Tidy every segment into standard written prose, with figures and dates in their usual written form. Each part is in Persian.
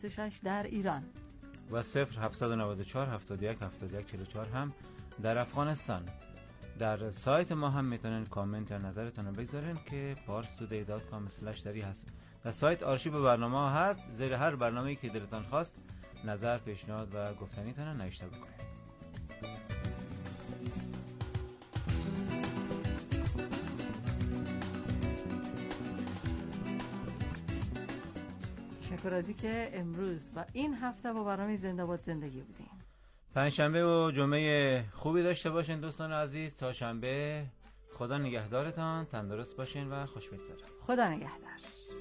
6 در ایران و 0794 71 71 44 هم در افغانستان. در سایت ما هم میتونن کامنت یا نظرتون رو بگذارین که parstoday.com/dari هست. در سایت آرشیو برنامه ها هست. زیر هر برنامه‌ای که دلتان خواست نظر، پیشنهاد و گفتنیتون رو نوشته بکنید. تشکر از که امروز و این هفته با برنامه زنده باد زندگی بودیم. پنجشنبه و جمعه خوبی داشته باشین دوستان عزیز. تا شنبه خدا نگهدارتان، تندرست باشین و خوش بگذره. خدا نگهدار.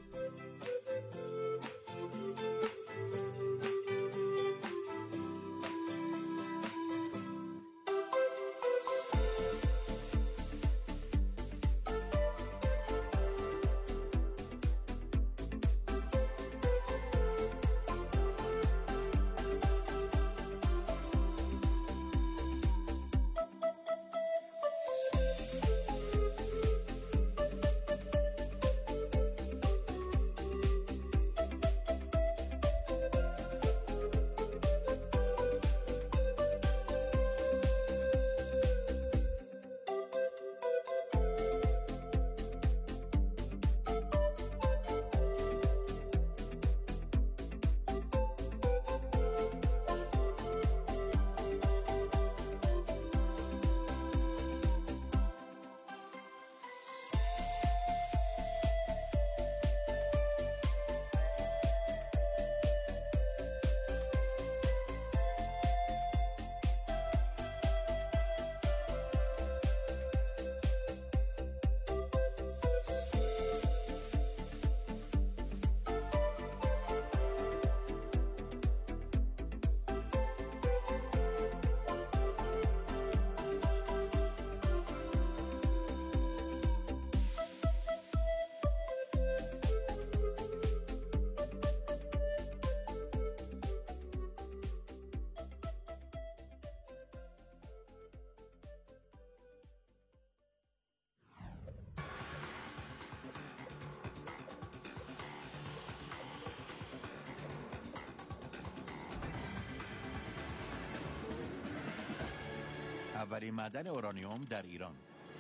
اولین معدن اورانیوم در ایران.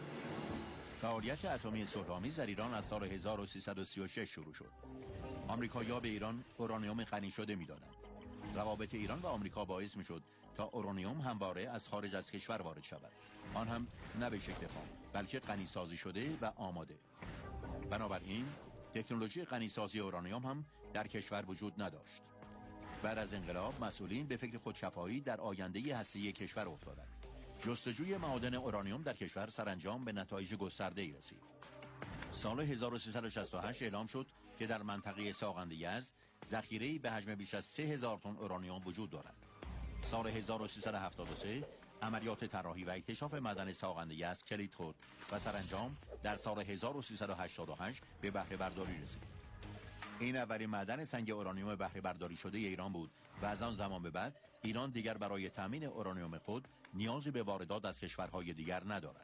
فعالیت اتمی صلح‌آمیز در ایران از سال 1336 شروع شد. آمریکایی‌ها به ایران اورانیوم غنی شده می‌دادند. روابط ایران و آمریکا باعث می‌شد تا اورانیوم همواره از خارج از کشور وارد شود. آن هم نه به شکل خام، بلکه غنی‌سازی شده و آماده. بنابراین تکنولوژی غنی‌سازی اورانیوم هم در کشور وجود نداشت. بعد از انقلاب مسئولین به فکر خودشفاهی در آینده هسته‌ای کشور افتادند. جستجوی معادن اورانیوم در کشور سرانجام به نتایج گسترده‌ای رسید. سال 1368 اعلام شد که در منطقه ساغند یزد ذخیره‌ای به حجم بیش از 3000 تن اورانیوم وجود دارد. سال 1373 عملیات طراحی و اکتشاف معدن ساغند یزد کلید خورد و سرانجام در سال 1388 به بهره برداری رسید. این اولین معدن سنگ اورانیوم بهره برداری شده ایران بود و از آن زمان به بعد ایران دیگر برای تامین اورانیوم خود نیازی به واردات از کشورهای دیگر ندارد.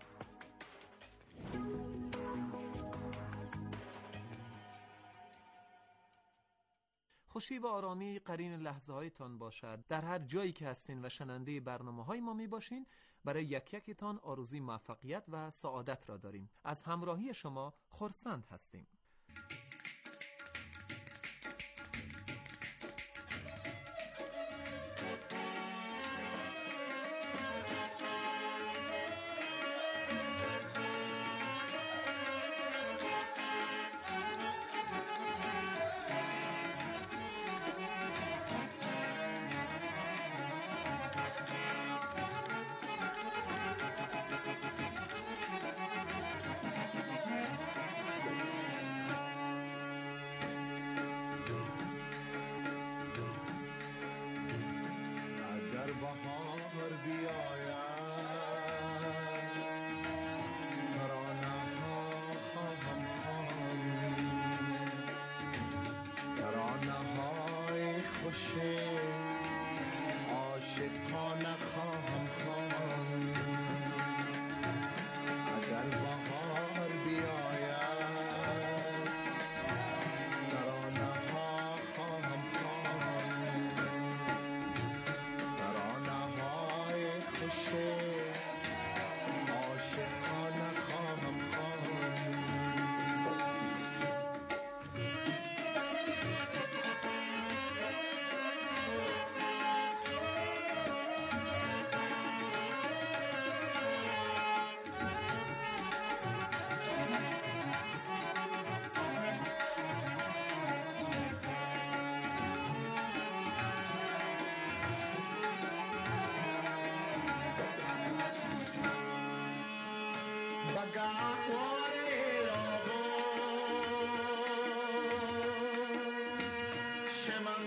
خوشی و آرامی قرین لحظه هایتان باشد. در هر جایی که هستین و شنونده برنامه های ما می باشین، برای یک یکتان آرزوی موفقیت و سعادت را داریم. از همراهی شما خرسند هستیم.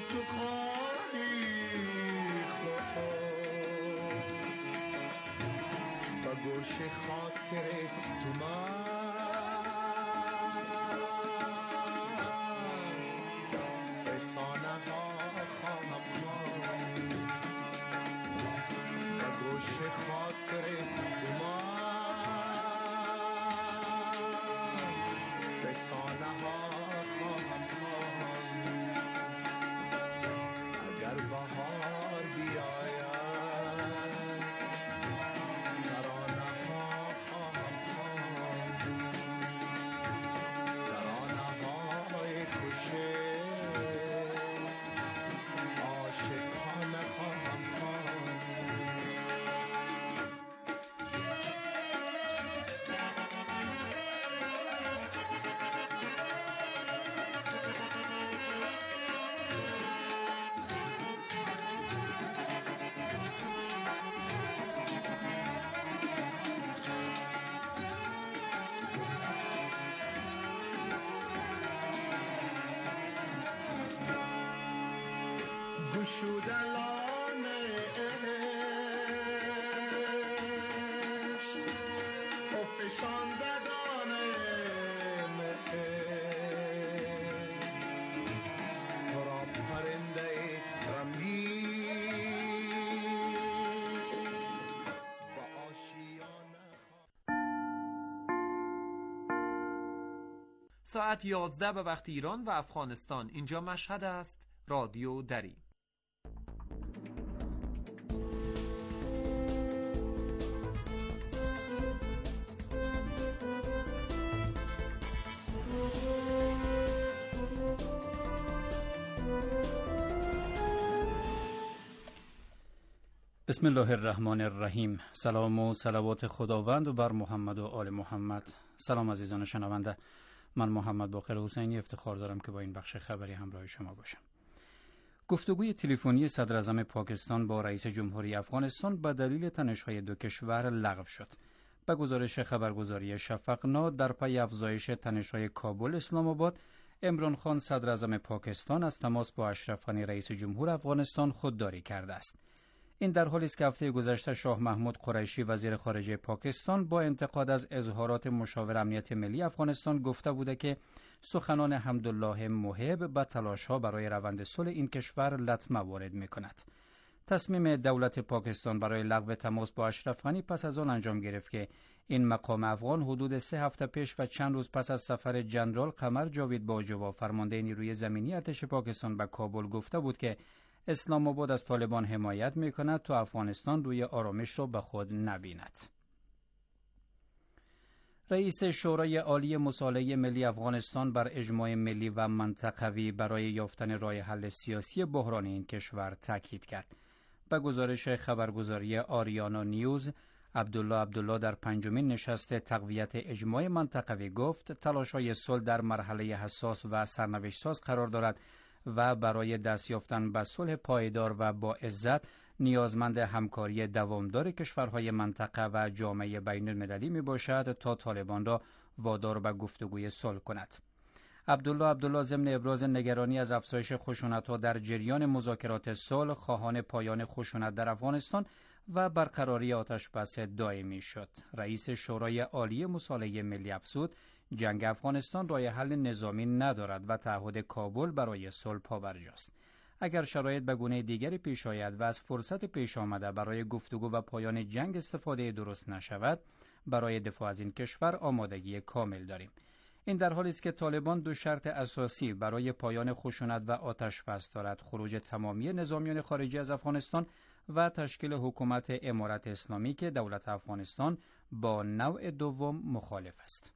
تو خواهی با گوش خاطر تو فسانه ها خواهم خواند با گوش خاطر تو فسانه ها خواهم خواند اگر بهار بیاید ترانه ها خواهم خواند ترانه های خوش عاشقانه خواهم خواند گشودلان عشق و فشاندگان عشق تو را پرنده غمگین با آشیانه ساعت 11 به وقت ایران و افغانستان. اینجا مشهد است. رادیو دری. بسم الله الرحمن الرحیم. سلام و صلوات خداوند و بر محمد و آل محمد. سلام عزیزان شنونده، من محمد باقر حسینی افتخار دارم که با این بخش خبری همراه شما باشم. گفتگوی تلفنی صدر اعظم پاکستان با رئیس جمهوری افغانستان به دلیل تنش‌های دو کشور لغو شد. به گزارش خبرگزاری شفقنا، در پی افزایش تنش‌های کابل اسلام آباد، عمران خان صدر اعظم پاکستان از تماس با اشرف غنی رئیس جمهور افغانستان خودداری کرده است. این در حالی است که هفته گذشته شاه محمود قریشی وزیر خارجه پاکستان با انتقاد از اظهارات مشاور امنیت ملی افغانستان گفته بوده که سخنان حمدالله محب به تلاش‌ها برای روند صلح این کشور لطمه وارد می‌کند. تصمیم دولت پاکستان برای لغو تماس با اشرف غنی پس از آن انجام گرفت که این مقام افغان حدود 3 هفته پیش و چند روز پس از سفر جنرال قمر جاوید باجوا فرمانده نیروی زمینی ارتش پاکستان به کابل گفته بود که اسلام آباد از طالبان حمایت می‌کند تا افغانستان روی آرامش را به خود نبیند. رئیس شورای عالی مصالحه ملی افغانستان بر اجماع ملی و منطقوی برای یافتن راه حل سیاسی بحران این کشور تاکید کرد. به گزارش خبرگزاری آریانا نیوز، عبدالله در پنجمین نشست تقویت اجماع منطقوی گفت تلاش‌های صلح در مرحله حساس و سرنوشت‌ساز قرار دارد و برای دست یافتن به صلح پایدار و با عزت نیازمند همکاری دوامدار کشورهای منطقه و جامعه بین المللی می باشد تا طالبان را وادار به گفتگوی صلح کند. عبدالله ضمن ابراز نگرانی از افزایش خشونت‌ها در جریان مذاکرات صلح خواهان پایان خشونت در افغانستان و برقراری آتش‌بس دائمی شد. رئیس شورای عالی مصالحه ملی افزود جنگ افغانستان راه حل نظامی ندارد و تعهد کابل برای صلح پابرجاست. اگر شرایط به گونه دیگری پیش آید و از فرصت پیش آمده برای گفتگو و پایان جنگ استفاده درست نشود، برای دفاع از این کشور آمادگی کامل داریم. این در حالی است که طالبان دو شرط اساسی برای پایان خشونت و آتش‌بس دارد: خروج تمامی نظامیان خارجی از افغانستان و تشکیل حکومت امارت اسلامی که دولت افغانستان با نوع دوم مخالف است.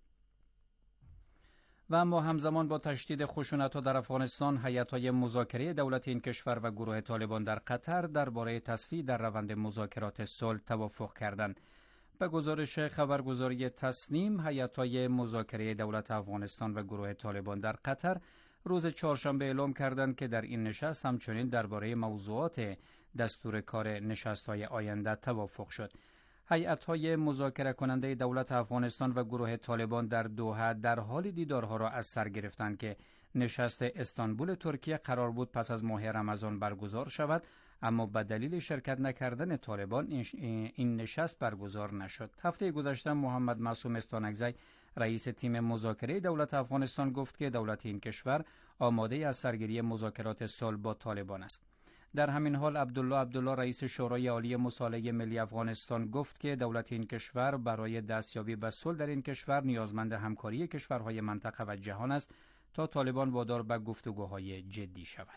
و اما همزمان با تشدید خشونت‌ها در افغانستان، هیئت‌های مذاکره دولت این کشور و گروه طالبان در قطر درباره تسریع در روند مذاکرات صلح توافق کردند. به گزارش خبرگزاری تسنیم، هیئت‌های مذاکره دولت افغانستان و گروه طالبان در قطر روز چهارشنبه اعلام کردند که در این نشست همچنین درباره موضوعات دستور کار نشست‌های آینده توافق شد. هیئت‌های مذاکره کننده دولت افغانستان و گروه طالبان در دوحه در حال دیدارها را از سر گرفتند که نشست استانبول ترکیه قرار بود پس از ماه رمضان برگزار شود، اما به دلیل شرکت نکردن طالبان این نشست برگزار نشد. هفته گذشته محمد معصوم استانکزی رئیس تیم مذاکره دولت افغانستان گفت که دولت این کشور آماده از سرگیری مذاکرات صلح با طالبان است. در همین حال عبدالله رئیس شورای عالی مصالحه ملی افغانستان گفت که دولت این کشور برای دستیابی به صلح در این کشور نیازمند همکاری کشورهای منطقه و جهان است تا طالبان وادار به گفتگوهای جدی شود.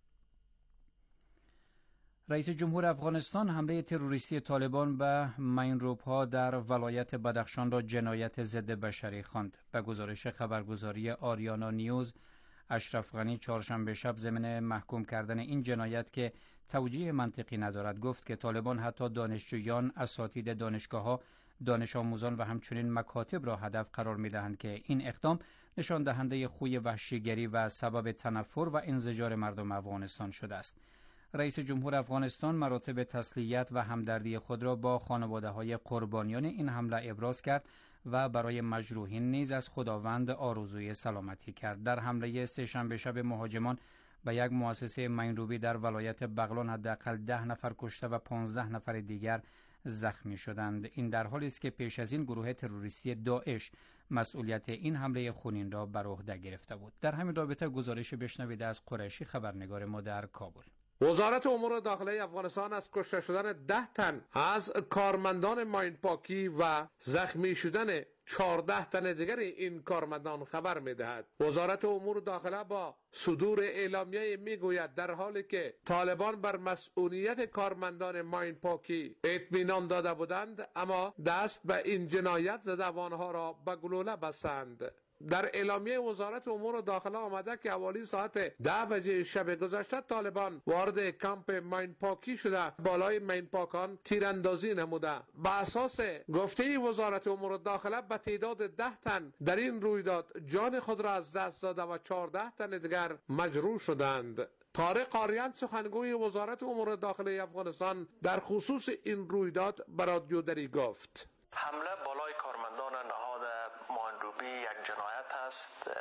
رئیس جمهور افغانستان حمله تروریستی طالبان به مینروپ‌ها در ولایت بدخشان را جنایت ضد بشری خواند. به گزارش خبرگزاری آریانا نیوز، اشرف غنی چهارشنبه شب ضمن محکوم کردن این جنایت که توجیه منطقی ندارد گفت که طالبان حتی دانشجویان، اساتید دانشگاه‌ها، دانش آموزان و همچنین مکاتب را هدف قرار می‌دهند که این اقدام نشان دهنده خوی وحشیگری و سبب تنفر و انزجار مردم افغانستان شده است. رئیس جمهور افغانستان مراتب تسلیت و همدردی خود را با خانواده‌های قربانیان این حمله ابراز کرد و برای مجروحین نیز از خداوند آرزوی سلامتی کرد. در حمله سه‌شنبه شب مهاجمان به یک مؤسسه مینروبی در ولایت بغلان حداقل 10 نفر کشته و 15 نفر دیگر زخمی شدند. این در حالی است که پیش از این گروه تروریستی داعش مسئولیت این حمله خونین را بر عهده گرفته بود. در همین رابطه گزارش بشنوید از قریشی خبرنگار ما در کابل. وزارت امور داخلی افغانستان از کشته شدن 10 تن از کارمندان ماین پاکی و زخمی شدن 14 تن دیگر این کارمندان خبر می‌دهد. وزارت امور داخله با صدور اعلامیه میگوید در حالی که طالبان بر مسئولیت کارمندان ماین پاکی اطمینان داده بودند، اما دست به این جنایت زدگان را به گلوله بستند. در اعلامیه وزارت امور داخله آمده که حوالی ساعت 10 بجه شب گذشته طالبان وارد کمپ ماین پاکی شده، بالای ماین پاکان تیراندازی نموده. به اساس گفته وزارت امور داخله به تعداد 10 تن در این رویداد جان خود را از دست داده و 14 تن دیگر مجروح شدند. طارق آریان سخنگوی وزارت امور داخلی افغانستان در خصوص این رویداد به رادیو دری گفت: حمله بالای کارمندان نهاد ماینروبی یک جنایت است.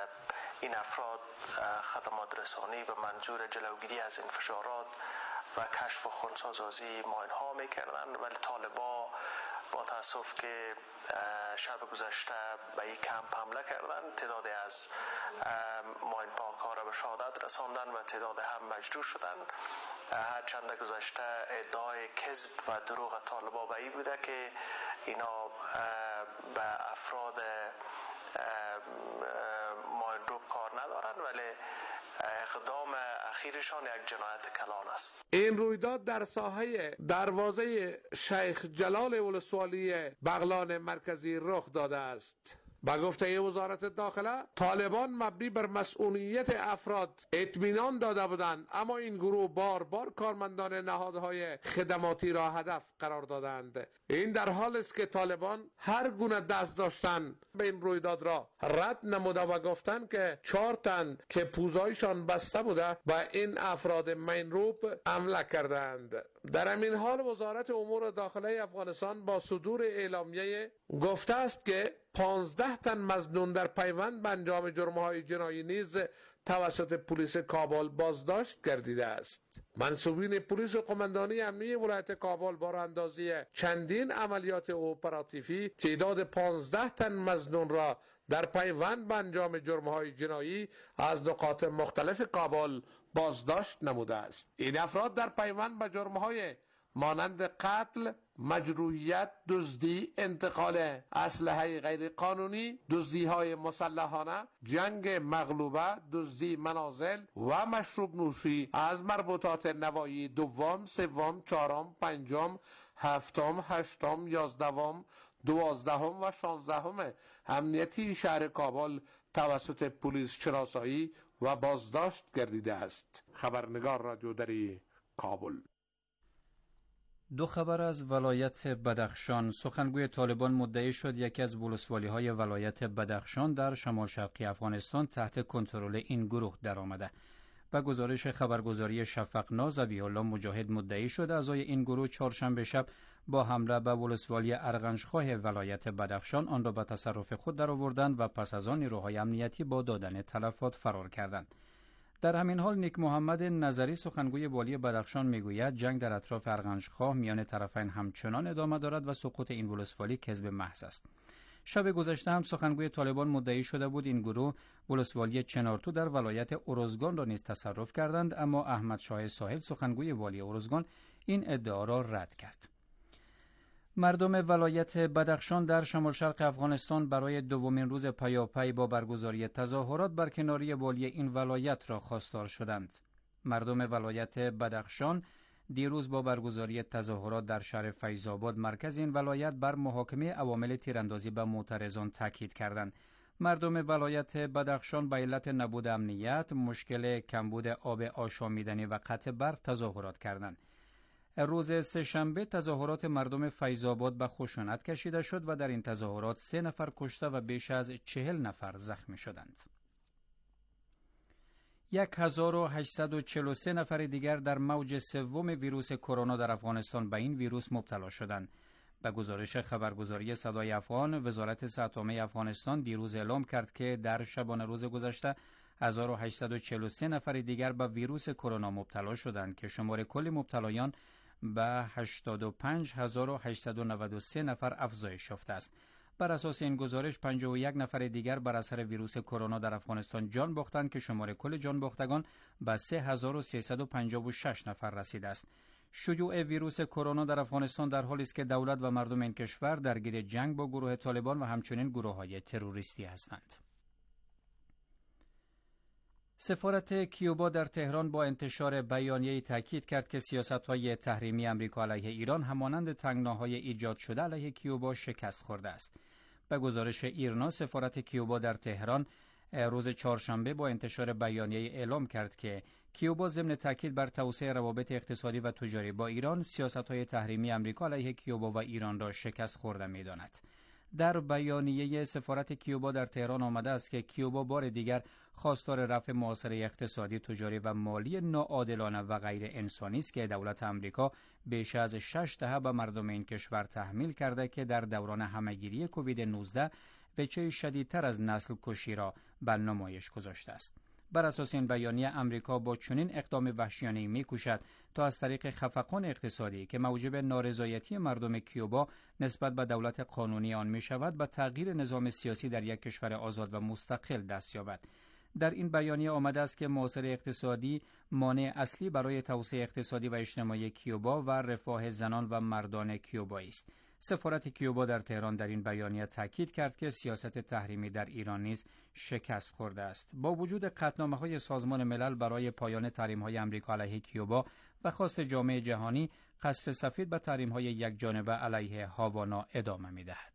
این افراد خدمات رسانی به منظور جلوگیری از انفجارات و کشف و خودسازی ماین ها می کردند، ولی طالبان با تاسف که شب گذشته به این کمپ حمله کردند، تعدادی از ماین پاک ها را به شهادت رساندند و تعداد هم مجروح شدند. هرچند گذشته ادعای کذب و دروغ طالبان به این بوده که اینا به افراد ماینروب کار ندارند، ولی اقدام اخیرشان یک جنایت کلان است. این رویداد در ساحه دروازه شیخ جلال ولسوالی بغلان مرکزی رخ داده است. با گفته وزارت داخله، طالبان مبنی بر مسئولیت افراد اطمینان داده بودند، اما این گروه بار بار کارمندان نهادهای خدماتی را هدف قرار دادند. این در حال است که طالبان هر گونه دست داشتن به این رویداد را رد نموده و گفتند که 4 تن که پوزایشان بسته بوده با این افراد مینروب حمله کردند. در همین حال وزارت امور داخلی افغانستان با صدور اعلامیه گفته است که 15 تن مظنون در پیوند به انجام جرم‌های جنایی نیز توسط پلیس کابل بازداشت گردیده است. منصوبین پلیس و قماندانی امنیتی ولایت کابل با راه‌اندازی چندین عملیات اپراتیوی تعداد 15 تن مظنون را در پیوند به انجام جرم‌های جنایی از نقاط مختلف کابل بازداشت نموده است. این افراد در پیوند به جرم‌های مانند قتل، مجروحیت، دزدی، انتقال اسلحه غیر قانونی، دزدی‌های مسلحانه، جنگ مغلوبه، دزدی منازل و مشروب نوشی از مربوطات نواحی دوم، سوم، چهارم، پنجم، هفتم، هشتم، 11م، 12م و 16م امنیتی شهر کابل توسط پلیس شناسایی و بازداشت گردیده است. خبرنگار رادیو دری کابل. دو خبر از ولایت بدخشان. سخنگوی طالبان مدعی شد یکی از ولسوالی‌های ولایت بدخشان در شمال شرقی افغانستان تحت کنترل این گروه درآمده. به گزارش خبرگزاری شفق ذبیح الله مجاهد مدعی شد اعضای این گروه چهارشنبه شب با حمله به ولسوالی ارغنجخواه ولایت بدخشان آن را به تصرف خود درآوردند و پس از آن نیروهای امنیتی با دادن تلفات فرار کردند. در همین حال نیک محمد نظری سخنگوی والی بدخشان میگوید جنگ در اطراف ارغنجخواه میان طرفین همچنان ادامه دارد و سقوط این ولسوالی کذب محض است. شب گذشته هم سخنگوی طالبان مدعی شده بود این گروه ولسوالی چنارتو در ولایت ارزگان را نیز تصرف کردند، اما احمد شاه ساحل سخنگوی والی ارزگان این ادعا را رد کرد. مردم ولایت بدخشان در شمال شرق افغانستان برای دومین روز پیاپی با برگزاری تظاهرات برکناری والی این ولایت را خواستار شدند. مردم ولایت بدخشان دیروز با برگزاری تظاهرات در شهر فیض‌آباد مرکز این ولایت بر محاکمه عوامل تیراندازی به معترضان تاکید کردند. مردم ولایت بدخشان به علت نبود امنیت، مشکل کمبود آب آشامیدنی و قطع برق تظاهرات کردند. روز سه‌شنبه تظاهرات مردم فیض‌آباد به خشونت کشیده شد و در این تظاهرات 3 نفر کشته و بیش از 40 نفر زخمی شدند. 1843 نفر دیگر در موج سوم ویروس کرونا در افغانستان به این ویروس مبتلا شدند. به گزارش خبرگزاری صدای افغان، وزارت صحت عامه افغانستان دیروز اعلام کرد که در شبانه روز گذشته 1843 نفر دیگر به ویروس کرونا مبتلا شدند که شمار کل مبتلایان به 85893 نفر افزایش یافته است. بر اساس این گزارش 51 نفر دیگر بر اثر ویروس کرونا در افغانستان جان باختند که شمار کل جان باختگان به 3356 نفر رسیده است. شیوع ویروس کرونا در افغانستان در حالی است که دولت و مردم این کشور درگیر جنگ با گروه طالبان و همچنین گروه‌های تروریستی هستند. سفارت کیوبا در تهران با انتشار بیانیه‌ای تاکید کرد که سیاست‌های تحریمی آمریکا علیه ایران همانند تنگناهای ایجاد شده علیه کیوبا شکست خورده است. به گزارش ایرنا، سفارت کیوبا در تهران روز چهارشنبه با انتشار بیانیه‌ای اعلام کرد که کیوبا ضمن تاکید بر توسعه روابط اقتصادی و تجاری با ایران، سیاست‌های تحریمی آمریکا علیه کیوبا و ایران را شکست خورده می‌داند. در بیانیه سفارت کیوبا در تهران آمده است که کیوبا بار دیگر خواستار رفع محاصره اقتصادی، تجاری و مالی ناعادلانه و غیر انسانی است که دولت آمریکا بیش از 6 دهه به مردم این کشور تحمیل کرده که در دوران همهگیری کووید 19 وجه شدیدتر از نسل کشی را به نمایش گذاشته است. بر اساس این بیانیه آمریکا با چنین اقدام وحشیانه‌ای می‌کوشد تا از طریق خفقان اقتصادی که موجب نارضایتی مردم کیوبا نسبت به دولت قانونی آن می‌شود به تغییر نظام سیاسی در یک کشور آزاد و مستقل دست یابد. در این بیانیه آمده است که محاصره اقتصادی مانع اصلی برای توسعه اقتصادی و اجتماعی کیوبا و رفاه زنان و مردان کیوبایی است. سفارت کیوبا در تهران در این بیانیه تاکید کرد که سیاست تحریمی در ایران نیز شکست خورده است. با وجود قطعنامه‌های سازمان ملل برای پایان تحریم‌های آمریکا علیه کیوبا و خواست جامعه جهانی، قصر سفید به تحریم‌های یکجانبه علیه هاوانا ادامه می‌دهد.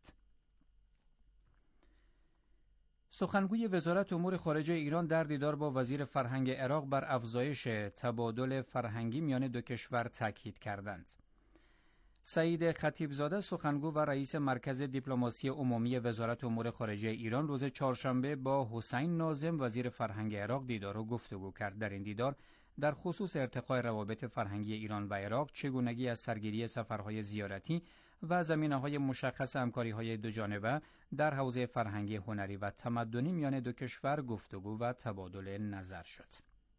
سخنگوی وزارت امور خارجه ایران در دیدار با وزیر فرهنگ عراق بر افزایش تبادل فرهنگی میان دو کشور تاکید کردند. سعید خطیبزاده سخنگو و رئیس مرکز دیپلماسی عمومی وزارت امور خارجه ایران روز چهارشنبه با حسین ناظم وزیر فرهنگ عراق دیدار و گفتگو کرد. در این دیدار در خصوص ارتقاء روابط فرهنگی ایران و عراق، چگونگی از سرگیری سفرهای زیارتی و زمینه‌های مشخص همکاری‌های دوجانبه در حوزه فرهنگی، هنری و تمدنی میان دو کشور گفتگو و تبادل نظر شد.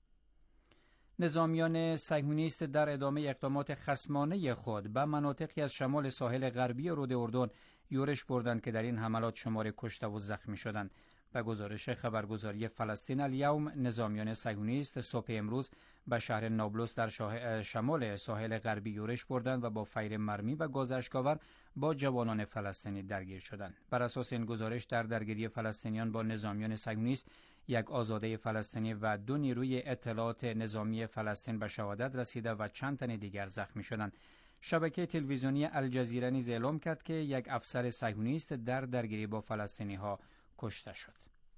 نظامیان صهیونیست در ادامه اقدامات خصمانه خود به مناطقی از شمال ساحل غربی رود اردن یورش بردند که در این حملات شمار کشته و زخمی شدند. به گزارش خبرگزاری فلسطین الیوم، نظامیان صهیونیست صبح امروز به شهر نابلس در شمال ساحل غربی یورش بردند و با فیر مرمی و گاز اشک‌آور با جوانان فلسطینی درگیر شدند. بر اساس این گزارش در درگیری فلسطینیان با نظامیان صهیونیست، یک آزاده فلسطینی و 2 نیروی اطلاعات نظامی فلسطین به شهادت رسیده و چند تن دیگر زخمی شدند. شبکه تلویزیونی الجزیره نیز اعلام کرد که یک افسر صهیونیست در درگیری با فلسطینی‌ها کشته شد.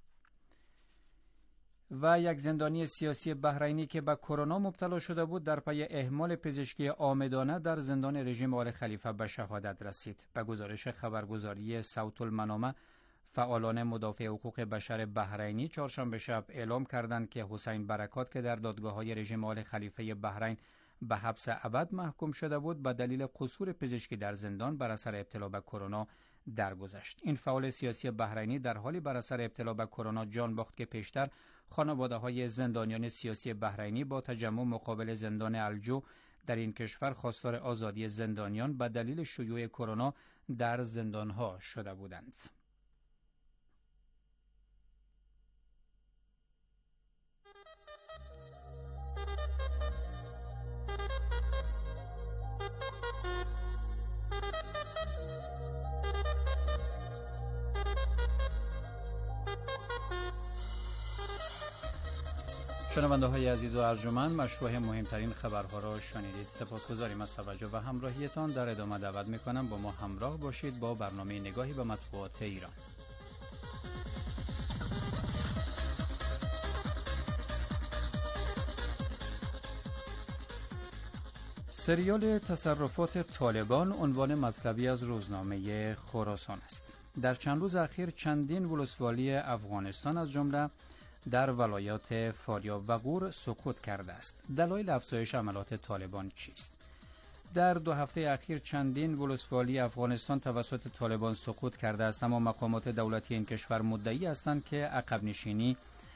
و یک زندانی سیاسی بحرینی که به کرونا مبتلا شده بود در پی اهمال پزشکی عامدانه در زندان رژیم آل خلیفه به شهادت رسید. به گزارش خبرگزاری صوت المنامه، فعالان مدافع حقوق بشر بحرینی چهارشنبه شب اعلام کردند که حسین برکات که در دادگاه‌های رژیم آل خلیفه بحرین به حبس ابد محکوم شده بود به دلیل قصور پزشکی در زندان بر اثر ابتلا به کرونا درگذشت. این فعال سیاسی بحرینی در حالی بر اثر ابتلا به کرونا جان باخت که پیشتر خانواده‌های زندانیان سیاسی بحرینی با تجمع مقابل زندان الجو در این کشور خواستار آزادی زندانیان به دلیل شیوع کرونا در زندانها شده بودند. شنونده های عزیز و ارجمند، مشروع مهمترین خبرها را شنیدید. سپاسگزاریم از توجه و همراهیتان. در ادامه دعوت میکنم با ما همراه باشید با برنامه نگاهی به مطبوعات ایران. سریال تصرفات طالبان عنوان مطلبی از روزنامه خراسان است. در چند روز اخیر چندین ولسوالی افغانستان از جمله در ولایات فاریاب و غور سقوط کرده است. دلایل افزایش عملات طالبان چیست؟ در 2 هفته اخیر چندین ولسوالی افغانستان توسط طالبان سقوط کرده است، اما مقامات دولتی این کشور مدعی هستند که عقب نشینی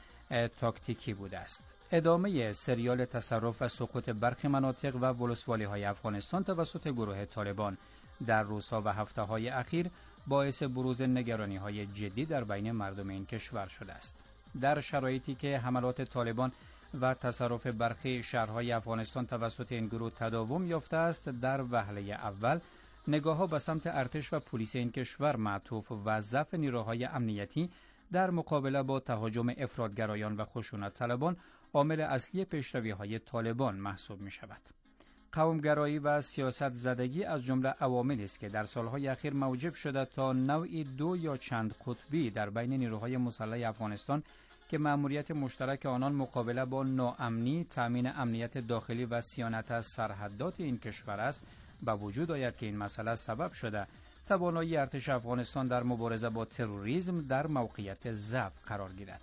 تاکتیکی بوده است. ادامه سریال تصرف و سقوط برخی مناطق و ولسوالی های افغانستان توسط گروه طالبان در روزها و هفته های اخیر باعث بروز نگرانی های جدی در بین مردم این کشور شده است. در شرایطی که حملات طالبان و تصرف برخی شهرهای افغانستان توسط این گروه تداوم یافته است، در وهله اول نگاه‌ها به سمت ارتش و پلیس این کشور معطوف و ضعف نیروهای امنیتی در مقابله با تهاجم افراطگرایان و خشونت طلبان عامل اصلی پیشروی‌های طالبان محسوب می‌شود. قومگرایی و سیاست زدگی از جمله عواملی است که در سالهای اخیر موجب شده تا نوعی دو یا چند قطبی در بین نیروهای مسلح افغانستان که مأموریت مشترک آنان مقابله با ناامنی، تأمین امنیت داخلی و صیانت از سرحدات این کشور است به وجود آید که این مسئله سبب شده توانایی ارتش افغانستان در مبارزه با تروریسم در موقعیت ضعف قرار گیرد.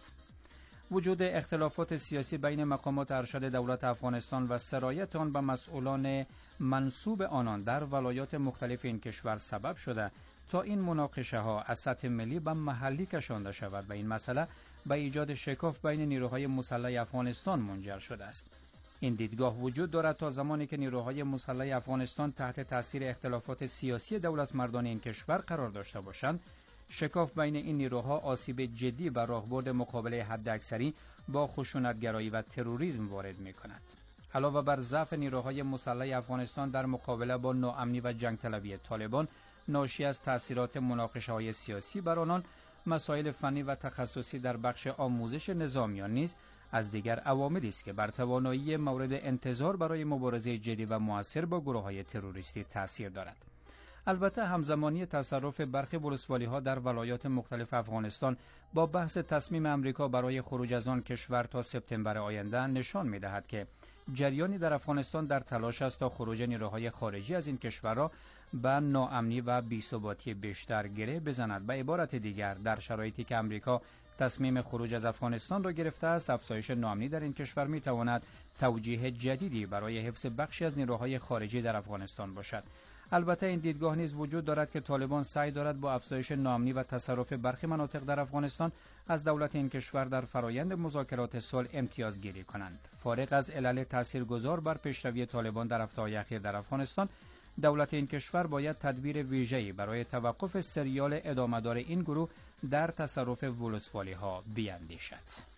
وجود اختلافات سیاسی بین مقامات ارشد دولت افغانستان و سرایت آن به مسئولان منصوب آنان در ولایات مختلف این کشور سبب شده تا این مناقشه ها از سطح ملی به محلی کشانده شود و این مسئله به ایجاد شکاف بین نیروهای مسلح افغانستان منجر شده است. این دیدگاه وجود دارد تا زمانی که نیروهای مسلح افغانستان تحت تاثیر اختلافات سیاسی دولت مردان این کشور قرار داشته باشند، شکاف بین این نیروها آسیب جدی و راهبرد مقابله حداکثری با خشونتگرایی و تروریسم وارد می‌کند. علاوه بر ضعف نیروهای مسلح افغانستان در مقابله با ناامنی و جنگ طلبی طالبان ناشی از تأثیرات مناقشه‌های سیاسی بر آنان، مسائل فنی و تخصصی در بخش آموزش نظامیان نیز از دیگر عواملی است که بر توانایی مورد انتظار برای مبارزه جدی و مؤثر با گروه‌های تروریستی تأثیر دارد. البته همزمانی تصرف برخی ولسوالی‌ها در ولایات مختلف افغانستان با بحث تصمیم امریکا برای خروج از آن کشور تا سپتامبر آینده نشان می‌دهد که جریانی در افغانستان در تلاش است تا خروج نیروهای خارجی از این کشور را به ناامنی و بی‌ثباتی بیشتر گره بزند. به عبارت دیگر، در شرایطی که امریکا تصمیم خروج از افغانستان را گرفته است، افزایش ناامنی در این کشور می‌تواند توجیه جدیدی برای حفظ بخشی از نیروهای خارجی در افغانستان باشد. البته این دیدگاه نیز وجود دارد که طالبان سعی دارد با افزایش ناامنی و تصرف برخی مناطق در افغانستان از دولت این کشور در فرایند مذاکرات صلح امتیازگیری کنند. فارغ از علل تاثیرگذار بر پیشروی طالبان در هفته‌های اخیر در افغانستان، دولت این کشور باید تدبیر ویژه‌ای برای توقف سریال ادامه‌دار این گروه در تصرف ولسوالی‌ها بیاندیشد.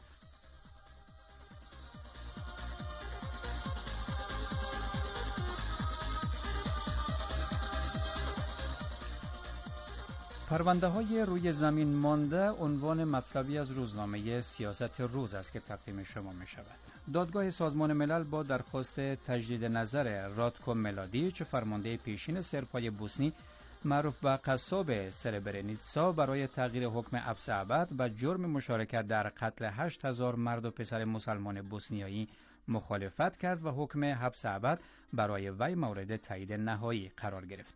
پرونده های روی زمین مانده عنوان مطلبی از روزنامه سیاست روز است که تقدیم شما می شود. دادگاه سازمان ملل با درخواست تجدید نظر راتکو ملادیچ، فرمانده پیشین سرپای بوسنی معروف به قصاب سربرنیتسا، برای تغییر حکم حبس ابد و جرم مشارکت در قتل 8000 مرد و پسر مسلمان بوسنیایی مخالفت کرد و حکم حبس ابد برای وی مورد تایید نهایی قرار گرفت.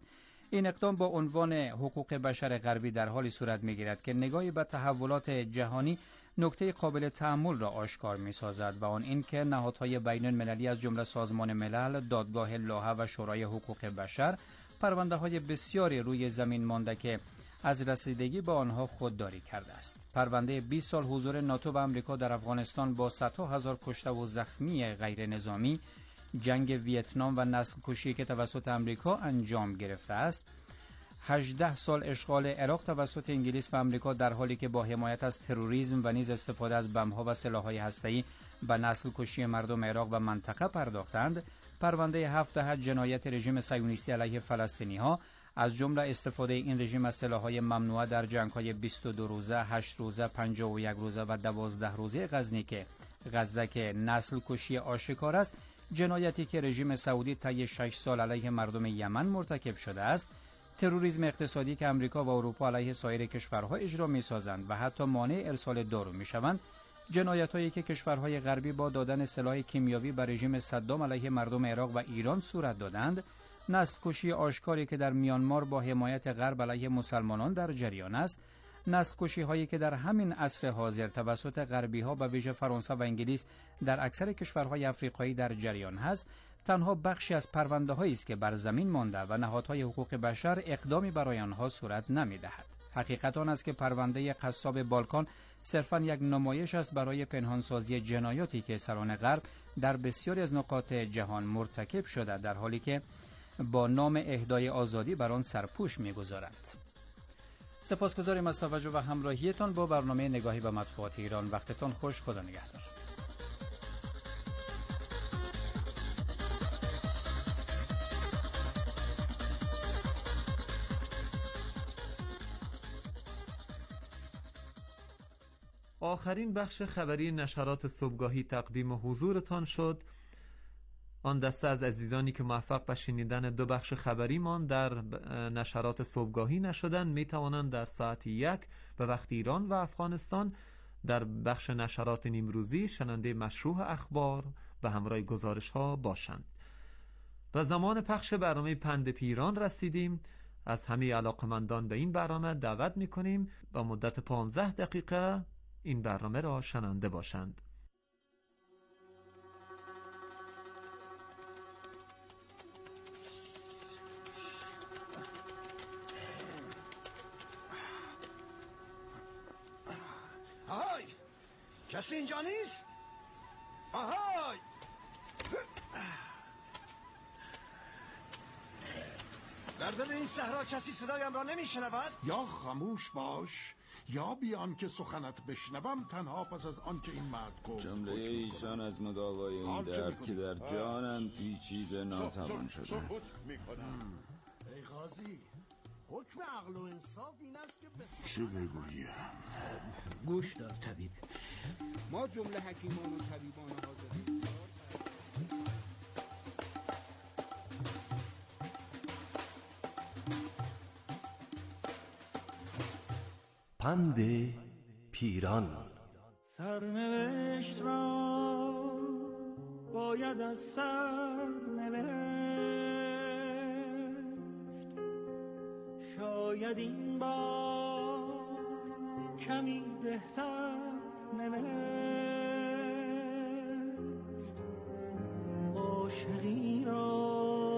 این اقدام با عنوان حقوق بشر غربی در حالی صورت می‌گیرد که نگاهی به تحولات جهانی نکته قابل تأمل را آشکار می‌سازد و آن این که نهادهای بین‌المللی از جمله سازمان ملل، دادگاه لاهه و شورای حقوق بشر پرونده‌های بسیاری روی زمین مانده که از رسیدگی به آنها خودداری کرده است. پرونده 20 سال حضور ناتو و آمریکا در افغانستان با صدها هزار کشته و زخمی غیر نظامی، جنگ ویتنام و نسل کشی که توسط آمریکا انجام گرفته است، 18 سال اشغال عراق توسط انگلیس و آمریکا در حالی که با حمایت از تروریسم و نیز استفاده از بمب‌ها و سلاح‌های هسته‌ای به نسل کشی مردم عراق و منطقه پرداختند، پرونده 7 دهه جنایت رژیم صهیونیستی علیه فلسطینی‌ها از جمله استفاده این رژیم از سلاح‌های ممنوعه در جنگ‌های 22 روزه، 8 روزه، 51 روزه و 12 روزه غزه که نسل کشی آشکار است، جنایتی که رژیم سعودی طی 6 سال علیه مردم یمن مرتکب شده است، تروریسم اقتصادی که آمریکا و اروپا علیه سایر کشورها اجرا می‌سازند و حتی مانع ارسال دارو می‌شوند، جنایت‌هایی که کشورهای غربی با دادن سلاح کیمیاوی به رژیم صدام علیه مردم عراق و ایران صورت دادند، نسل کشی آشکاری که در میانمار با حمایت غرب علیه مسلمانان در جریان است، نسل کشی هایی که در همین عصر حاضر توسط غربی ها به ویژه فرانسه و انگلیس در اکثر کشورهای آفریقایی در جریان است، تنها بخشی از پرونده هایی است که بر زمین مانده و نهادهای حقوق بشر اقدامی برای آنها صورت نمی دهد. حقیقت آن است که پرونده قصاب بالکان صرفاً یک نمایش است برای پنهانسازی جنایاتی که سران غرب در بسیاری از نقاط جهان مرتکب شده، در حالی که با نام اهدای آزادی بر آن سرپوش می‌گذارند. سپاسگزاریم از توجه و همراهیتان با برنامه نگاهی به مطبوعات ایران. وقتتان خوش. خدا نگهدار. آخرین بخش خبری نشرات صبحگاهی تقدیم حضورتان شد. آن دسته از عزیزانی که موفق به شنیدن 2 بخش خبری مان در نشرات صبحگاهی نشدند می توانند در ساعت 1 به وقت ایران و افغانستان در بخش نشرات نیمروزی شنونده مشروح اخبار به همراه گزارش ها باشند. و زمان پخش برنامه پند پیران رسیدیم. از همه علاقمندان به این برنامه دعوت می کنیم با مدت 15 دقیقه این برنامه را شنونده باشند. آهای، کسی اینجا نیست؟ آهای، در دل این صحرا کسی صدایم را نمیشنود؟ یا خاموش باش یا بیان که سخنت بشنوم، تنها پس از آنچه این مرد گفت. جمله ایشان از مداوای این درد که در جانم پیچیده ناتوان شده. ای قاضی، حکم عقل و انصاف این است که چه بگویم؟ گوش دار طبیب، ما جمله حکیمان و طبیبان حاضرین پند پیران. سرنوشت را باید از سر نوشت، شاید این بار کمی بهتر نوشت، عاشقی را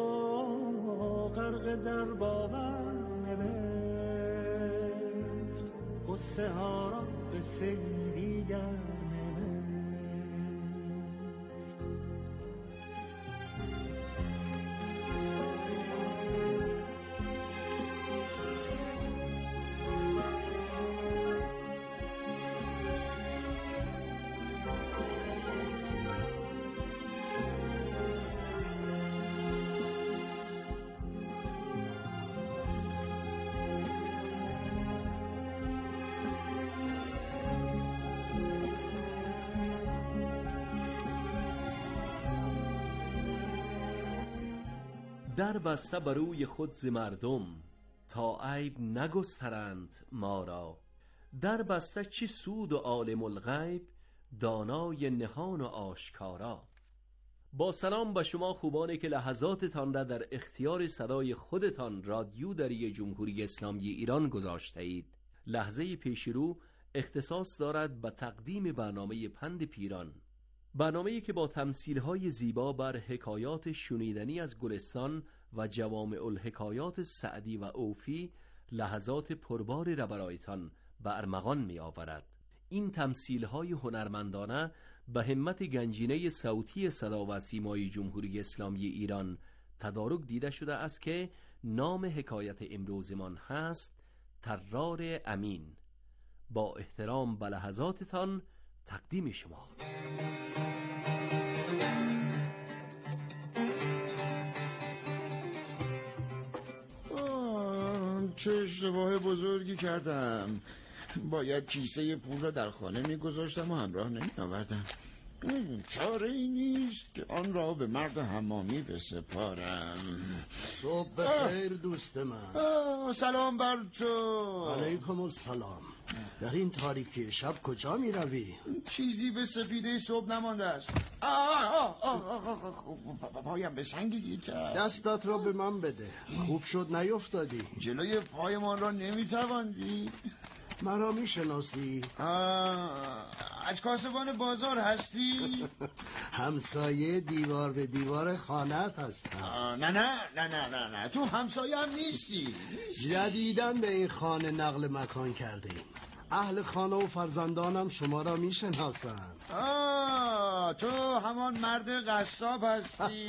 غرق در باور نوشت، قصه ها را به سری دیگر در بسته بر روی خود ز مردم، تا عیب نگسترند ما را. در بسته چی سود و عالم الغیب، دانای نهان و آشکارا. با سلام به شما خوبانی که لحظاتتان را در اختیار صدای خودتان رادیو دری جمهوری اسلامی ایران گذاشته اید. لحظه پیشرو اختصاص دارد به تقدیم برنامه پند پیران، برنامه‌ای که با تمثیل‌های زیبا بر حکایات شنیدنی از گلستان و جوامع الحکایات سعدی و اوفی لحظات پرباری را برایتان به ارمغان می‌آورد. این تمثیل‌های هنرمندانه به همت گنجینه صوتی صدا و سیمای جمهوری اسلامی ایران تدارک دیده شده است که نام حکایت امروزمان هست طرار امین. با احترام به لحظاتتان تقدیم شما. چه اشتباه بزرگی کردم. باید کیسه پول را در خانه میگذاشتم و همراه نمی آوردم. چاره ای نیست که آن را به مرد حمامی بسپارم. صبح بخیر دوست من. سلام بر تو. علیکم السلام. در این تاریکی شب کجا می روی؟ چیزی به سپیده صبح نمانده است. پایم به سنگی گیر کرد. دستت را به من بده. خوب شد نیفتادی. جلوی پایمان را نمی تواندی؟ مرا می شناسی؟ از کاسبان بازار هستی؟ همسایه دیوار به دیوار خانه‌ات هستم. نه تو همسایه هم نیستی. جدیداً به این خانه نقل مکان کردیم. اهل خانه و فرزندانم شما را می شناسند. تو همان مرد قصاب هستی.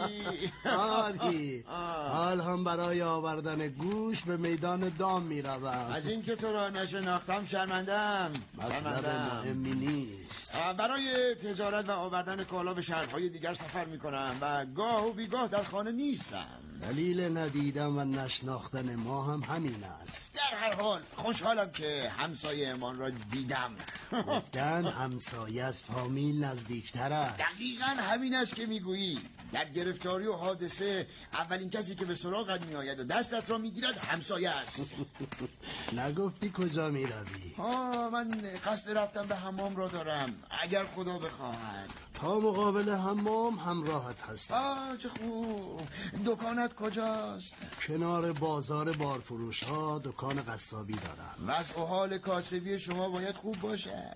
آری. حال هم برای آوردن گوش به میدان دام می روم. از این که تو را نشناختم شرمندم. مطلب مهمی نیست. برای تجارت و آوردن کالا به شهرهای دیگر سفر می کنم و گاه و بیگاه در خانه نیستم. دلیل ندیدن و نشناختن ما هم همین است. در هر حال خوشحالم که همسایه ما را دیدم. گفتن همسایه از فامیل نزدیکتر است. دقیقاً همین است که میگویی. در گرفتاری و حادثه اولین کسی که به سراغت میآید و دستت را میگیرد همسایه است. نگفتی کجا میروی؟ من قصد رفتن به حمام را دارم، اگر خدا بخواهد. تا مقابل حمام همراهت هستم. چه خوب. دکانت کجاست؟ کنار بازار بارفروش ها دکان قصابی دارم. وضع و حال کاسبی شما باید خوب باشد.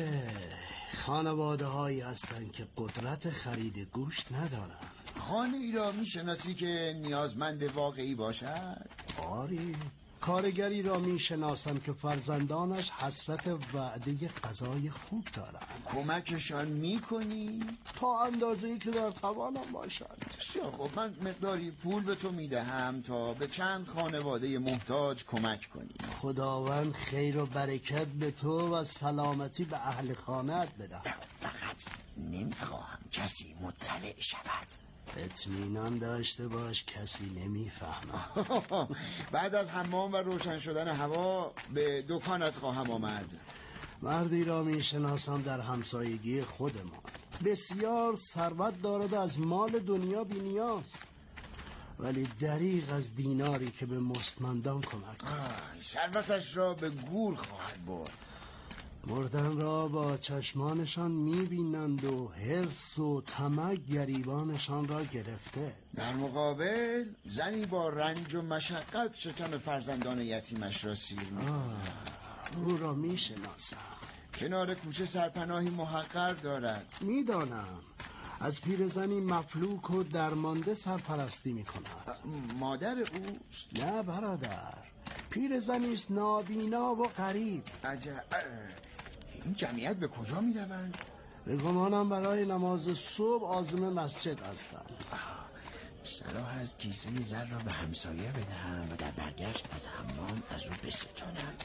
خانواده هایی هستند که قدرت خرید گوشت ندارن. خانه ای را میشناسی که نیازمند واقعی باشد؟ آری. کارگری را میشناسم که فرزندانش حسرت وعده غذای خوب دارند. کمکشان میکنی؟ تا اندازه‌ای که در توانم باشد. بسیار خب، من مقداری پول به تو میدهم تا به چند خانواده محتاج کمک کنی. خداوند خیر و برکت به تو و سلامتی به اهل خانه‌ات بدهد. فقط نمیخواهم کسی مطلع شود. اطمینان داشته باش کسی نمیفهمه. بعد از حمام و روشن شدن هوا به دکانت خواهم آمد. مردی را میشناسم در همسایگی خودمان، بسیار ثروت دارد، از مال دنیا بی نیاز، ولی دریغ از دیناری که به مستمندان کمک کند. ثروتش را به گور خواهد برد. مردن را با چشمانشان میبینند و حرص و طمع گریبانشان را گرفته. در مقابل زنی با رنج و مشقت شکم فرزندان یتیمش را سیر می‌کند. او را میشناسم. کنار کوچه سرپناهی محقر دارد. میدانم. از پیرزنی مفلوک و درمانده سرپرستی میکند. مادر اوست؟ نه برادر، پیرزنی است نابینا و غریب. عجب. این جمعیت به کجا می روند؟ به گمانم برای نماز صبح عازم مسجد هستند. صلاح است کیسه زر را به همسایه بدهم و در برگشت از حمام از او بستانم.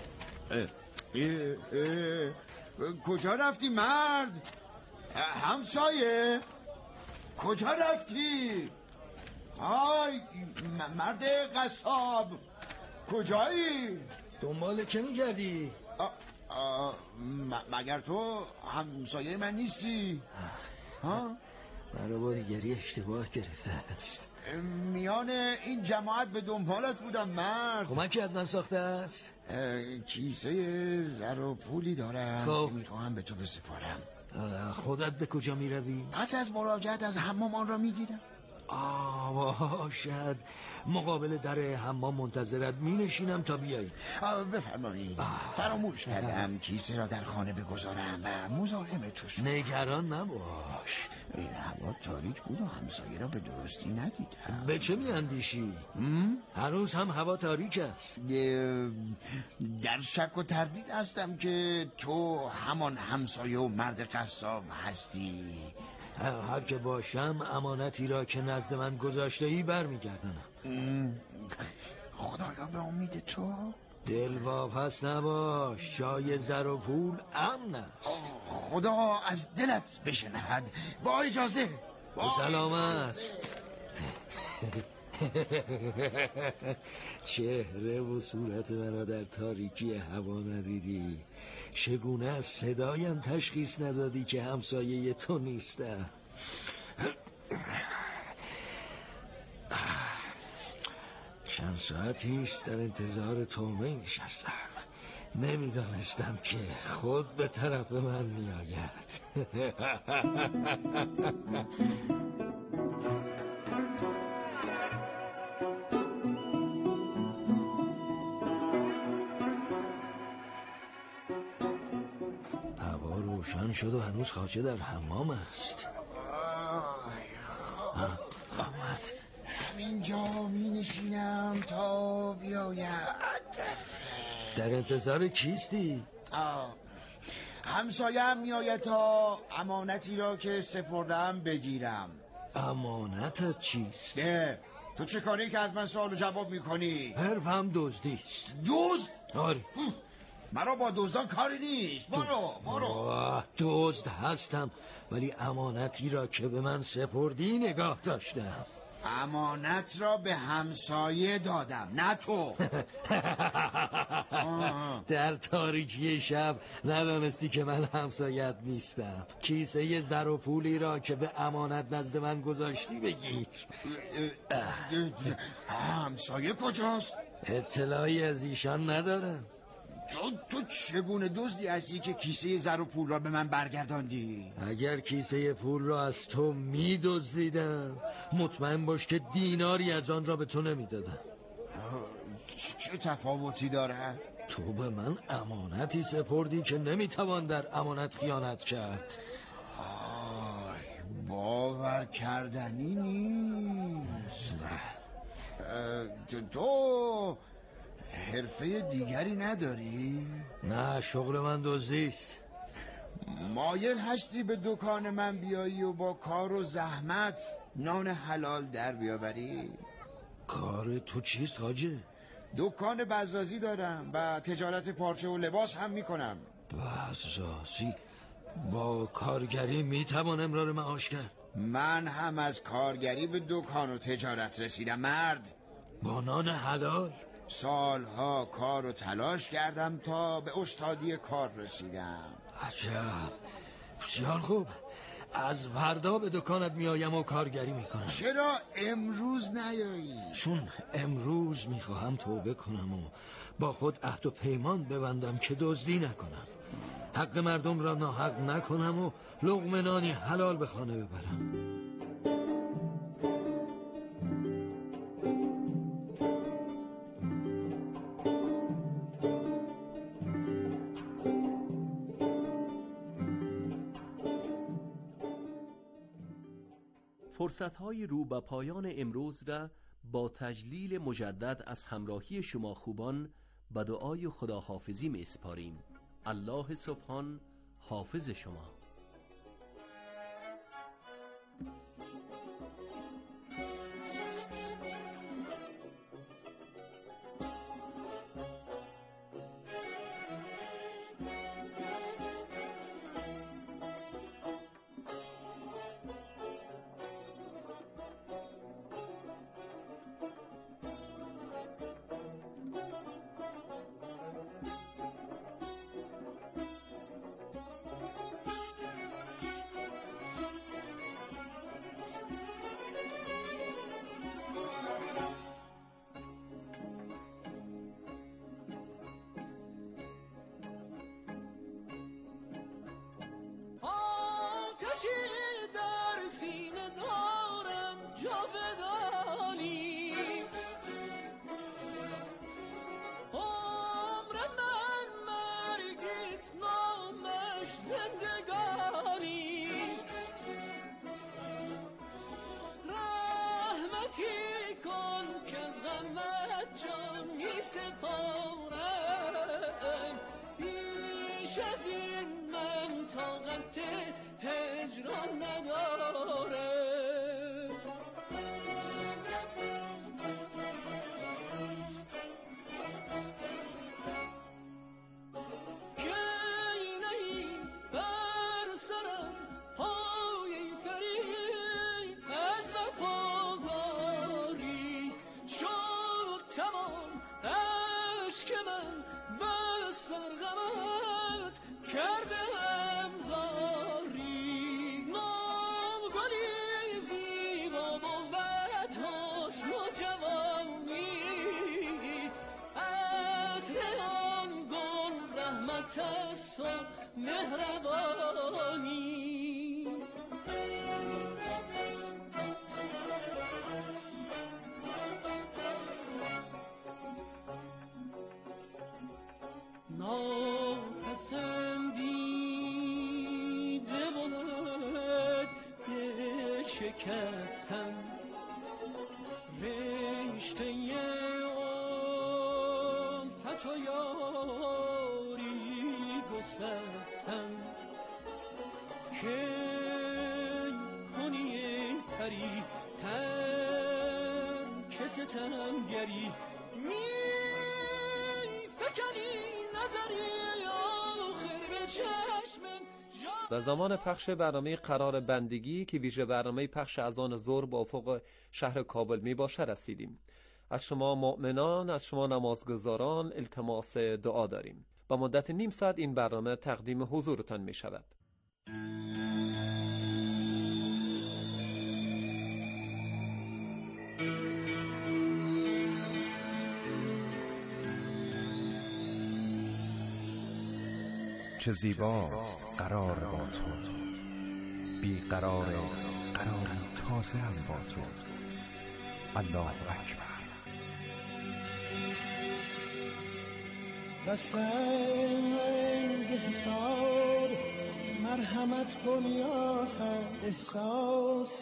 کجا رفتی مرد؟ همسایه کجا رفتی؟ مرد قصاب کجایی؟ دنبال که میگردی؟ مگر تو همسایه من نیستی؟ برای دیگری اشتباه گرفته است. میان این جماعت به دنبالت بودم مرد. کمکی از من ساخته است؟ کیسه زر و پولی دارم که میخواهم به تو بسپارم. خودت به کجا می روی؟ پس از مراجعت از حمام آن را می گیرم. باشد. مقابل در حمام منتظرت می نشینم تا بیایی. بفرمایید. فراموش کردم کیسه را در خانه بگذارم و مزاحم تو شد. نگران نباش. هوا تاریک بود و همسایه را به درستی ندیدم. به چه می اندیشی؟ هنوز هم هوا تاریک است. در شک و تردید هستم که تو همان همسایه و مرد قصاب هستی. هر که باشم امانتی را که نزد من گذاشته ای برمیگردم. خدایا به امید تو. دلواپس نباش، جای زر و پول امن است. خدا از دلت بشنهد. با اجازه. با سلامت. چهره و صورت مرا در تاریکی هوا ندیدی؟ چگونه از صدایم تشخیص ندادی که همسایه تو نیستم؟ چند ساعتی است در انتظار تومه نشستم. نمیدانستم که خود به طرف من میآید. هوا روشن شد و هنوز خواجه در حمام است. آمد. همینجا می نشینم تا بیاید. در انتظار کیستی؟ همسایم می آید تا امانتی را که سپردم بگیرم. امانتت چیست؟ نه تو چه کاری که از من سوال و جواب می کنی؟ حرفم دزدیست. دزد؟ آره. مرا با دزدان کاری نیست. برو. دزد هستم ولی امانتی را که به من سپردی نگاه داشتم. امانت را به همسایه دادم نه تو. در تاریکی شب ندانستی که من همسایت نیستم. کیسه زر و پولی را که به امانت نزد من گذاشتی بگیر. همسایه کجاست؟ اطلاعی از ایشان ندارم. تو چگونه دزدی هستی که کیسه زر و پول را به من برگرداندی؟ اگر کیسه پول را از تو می‌دزدیدم مطمئن باش که دیناری از آن را به تو نمیدادم. چه تفاوتی داره؟ تو به من امانتی سپردی که نمیتوان در امانت خیانت کرد. باور کردنی نیست. تو حرفه دیگری نداری؟ نه شغل من دزدیست. مایل هستی به دکان من بیایی و با کار و زحمت نان حلال در بیاوری؟ کار تو چیست حاجه؟ دکان بزازی دارم و تجارت پارچه و لباس هم میکنم. بزازی؟ با کارگری میتوان امرار معاش کرد؟ من هم از کارگری به دکان و تجارت رسیدم مرد. با نان حلال؟ سالها کار و تلاش کردم تا به استادی کار رسیدم. عجب، بسیار خوب. از فردا به دکانت میایم و کارگری میکنم. چرا امروز نیایی؟ چون امروز میخواهم توبه کنم و با خود عهد و پیمان ببندم که دزدی نکنم، حق مردم را ناحق نکنم و لقمه نانی حلال به خانه ببرم. فرصت‌های رو به پایان امروز را با تجلیل مجدد از همراهی شما خوبان به دعای خداحافظی می اسپاریم. الله سبحان حافظ شما. جاودانی. عمر من مرگیست نامش زندگانی. رحمتی کن که از غمت جان می سپارم. بیش از این من طاقت هجران ندارم. است و مهربانی. ناپسندیده بود دل شکستن، رشته الفت و سستم که کنی پری ترک ستمگری. می فکنی نظری آخر به چشمم. در زمان پخش برنامه قرار بندگی که ویژه برنامه پخش اذان ظهر با افق شهر کابل می باشه رسیدیم. از شما مؤمنان، از شما نمازگزاران التماس دعا داریم. با مدت نیم ساعت این برنامه تقدیم حضورتان می شود. چه زیباست قرار با تو، بی قرار قراری تازه از با تو. الله اکبر. بس از حسار مرحمت کن یا حق، احساس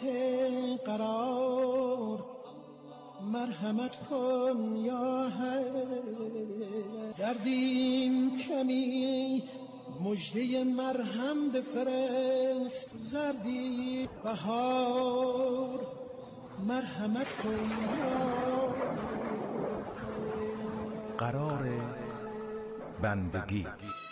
قرار مرحمت کن یا حق. دردیم کمی مژده مرهم بفرست، زردی بهار مرحمت کن یا قرار بندگی.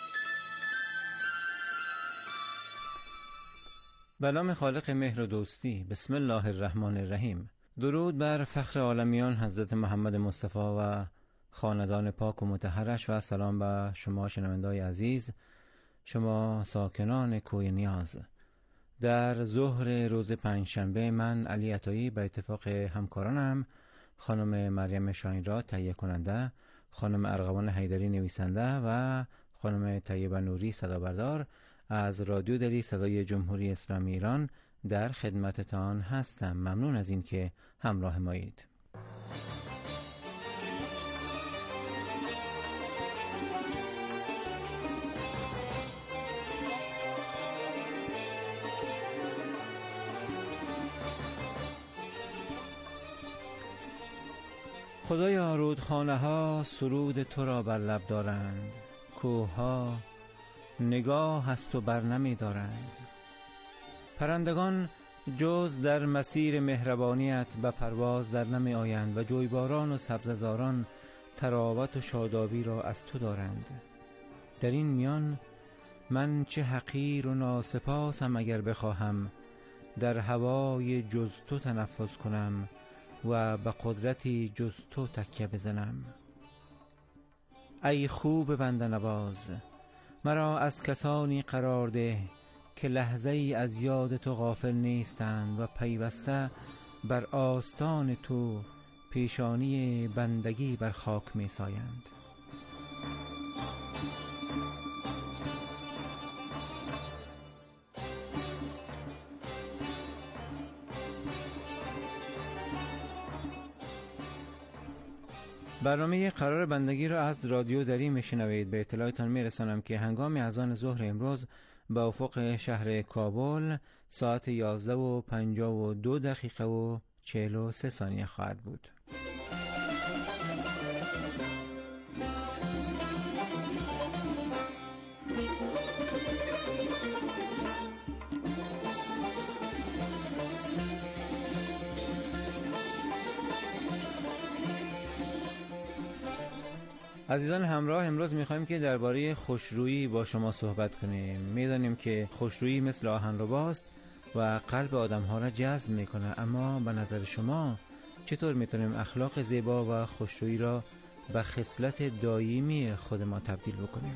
به نام خالق مهر و دوستی. بسم الله الرحمن الرحیم. درود بر فخر عالمیان حضرت محمد مصطفی و خاندان پاک و مطهرش و سلام به شما شنوندگان عزیز، شما ساکنان کوی نیاز. در ظهر روز پنجشنبه من علی عطایی به اتفاق همکارانم خانم مریم شاهین‌راد تهیه کننده، خانم ارغوان حیدری نویسنده و خانم طیبه نوری صدابردار از رادیو دری صدای جمهوری اسلامی ایران در خدمتتان هستم. ممنون از این که همراه مایید. خدایا رودخانه ها سرود تو را بر لب دارند، کوه ها نگاه از تو بر نمی دارند. پرندگان جز در مسیر مهربانیت به پرواز در نمی آیند و جویباران و سبززاران تراوت و شادابی را از تو دارند. در این میان من چه حقیر و ناسپاسم اگر بخواهم در هوای جز تو تنفس کنم و به قدرتی جز تو تکیه بزنم. ای خوب بنده نواز، مرا از کسانی قرار ده که لحظه ای از یاد تو غافل نیستند و پیوسته بر آستان تو پیشانی بندگی بر خاک می سایند. برنامه قرار بندگی را از رادیو دری میشنوید. به اطلاعتان میرسانم که هنگام اذان ظهر امروز به افق شهر کابل ساعت 11:52 و 43 ثانیه خواهد بود. عزیزان همراه، امروز میخوایم که درباره خوشرویی با شما صحبت کنیم. میدانیم که خوشرویی مثل آهنرباست و قلب آدم‌ها را جذب میکنه، اما به نظر شما چطور میتونیم اخلاق زیبا و خوشرویی را به خصلت دایمی خود ما تبدیل بکنیم؟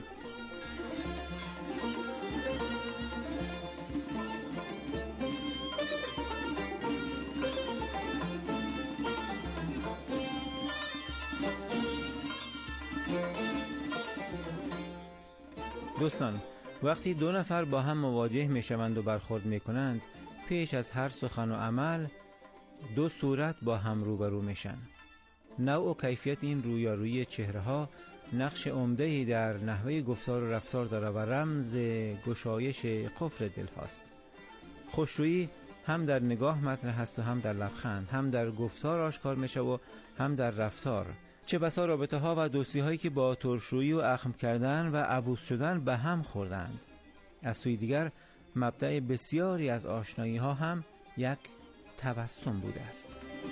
دوستان، وقتی دو نفر با هم مواجه می شوند و برخورد می کنند، پیش از هر سخن و عمل دو صورت با هم روبرو میشن. نوع و کیفیت این رویارویی چهره ها نقش عمده‌ای در نحوه گفتار و رفتار داره و رمز گشایش قفل دل هاست. خوشرویی هم در نگاه مطرح هست و هم در لبخند، هم در گفتار آشکار میشه و هم در رفتار. چه بسا رابطه ها و دوستی هایی که با ترشویی و اخم کردن و عبوس شدن به هم خوردند. از سوی دیگر مبدأ بسیاری از آشنایی ها هم یک تبسم بوده است.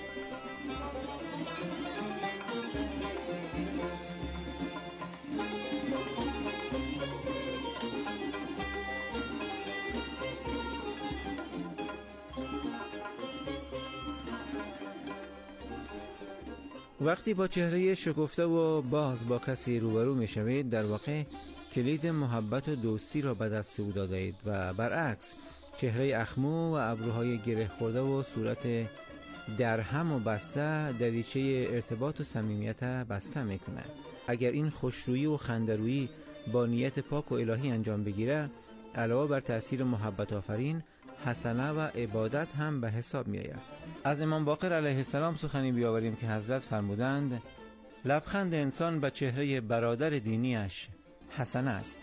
وقتی با چهره شکفته و باز با کسی روبرو می شوید، در واقع کلید محبت و دوستی را به دست او داده اید و برعکس چهره اخمو و ابروهای گره خورده و صورت درهم و بسته دریچه ارتباط و صمیمیت بسته می کنه. اگر این خوشرویی و خندرویی با نیت پاک و الهی انجام بگیره، علاوه بر تأثیر محبت آفرین، حسنه و عبادت هم به حساب می آید. از امام باقر علیه السلام سخنی بیاوریم که حضرت فرمودند: لبخند انسان به چهره برادر دینیش حسنه است.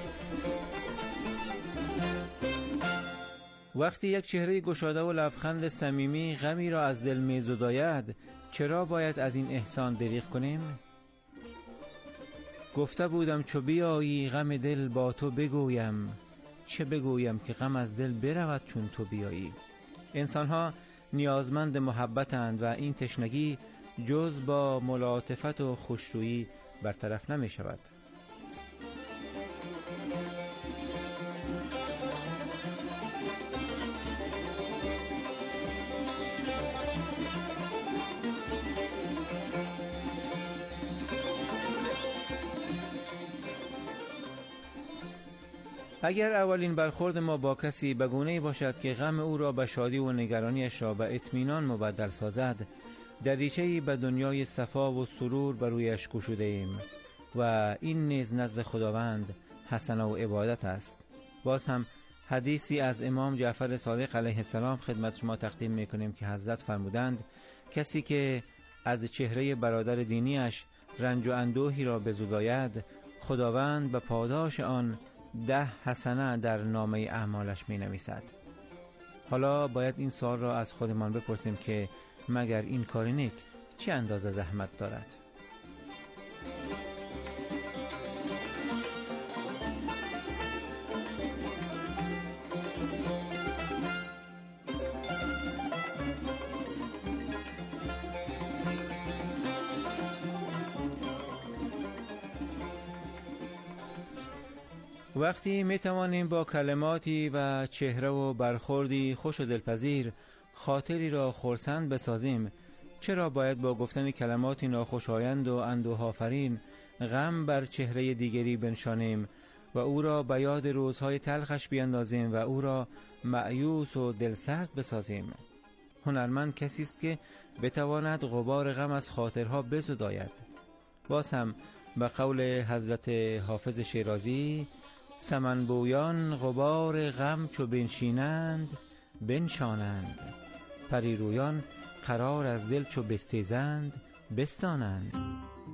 وقتی یک چهره گشاده و لبخند صمیمی غمی را از دل می زداید، چرا باید از این احسان دریغ کنیم؟ گفته بودم چو بیایی غم دل با تو بگویم، چه بگویم که غم از دل برود چون تو بیایی. انسان ها نیازمند محبتند و این تشنگی جز با ملاطفت و خوشرویی برطرف نمی شود. اگر اولین برخورد ما با کسی به گونه‌ای باشد که غم او را به شادی و نگرانیش را به اطمینان مبدل سازد، دریچه‌ای به دنیای صفا و سرور بر رویش گشوده ایم و این نیز نزد خداوند حسنه و عبادت است. باز هم حدیثی از امام جعفر صادق علیه السلام خدمت شما تقدیم می‌کنیم که حضرت فرمودند: کسی که از چهره برادر دینیش رنج و اندوهی را بزداید، خداوند به پاداش آن 10 حسنه در نامه اعمالش می نویسد. حالا باید این سوال را از خودمان بپرسیم که مگر این کار نیک چه اندازه زحمت دارد؟ وقتی می توانیم با کلماتی و چهره و برخوردی خوش و دلپذیر خاطری را خرسند بسازیم، چرا باید با گفتن کلماتی ناخوشایند و اندوه‌آفرین غم بر چهره دیگری بنشانیم و او را به یاد روزهای تلخش بیندازیم و او را مایوس و دلسرد بسازیم؟ هنرمند کسی است که بتواند غبار غم از خاطرها بزداید. باز هم به قول حضرت حافظ شیرازی: سمن بویان غبار غم چو بنشینند بنشانند، پریرویان قرار از دل چو بستیزند بستانند.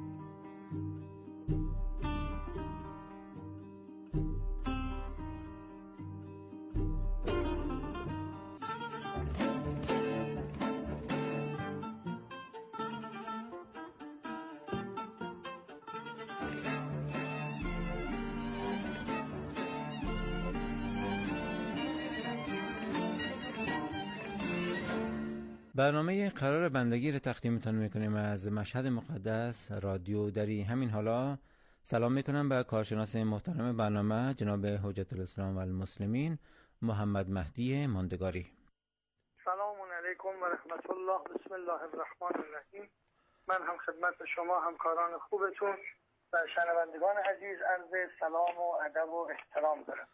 برنامه قرار بندگی رو تقدیمتان میکنیم از مشهد مقدس رادیو دری. همین حالا سلام میکنم به کارشناس محترم برنامه جناب حجت الاسلام و المسلمین محمد مهدی ماندگاری. سلام علیکم و رحمت الله. بسم الله الرحمن الرحیم. من هم خدمت شما همکاران خوبتون و شنوندگان عزیز عرض سلام و ادب و احترام دارم.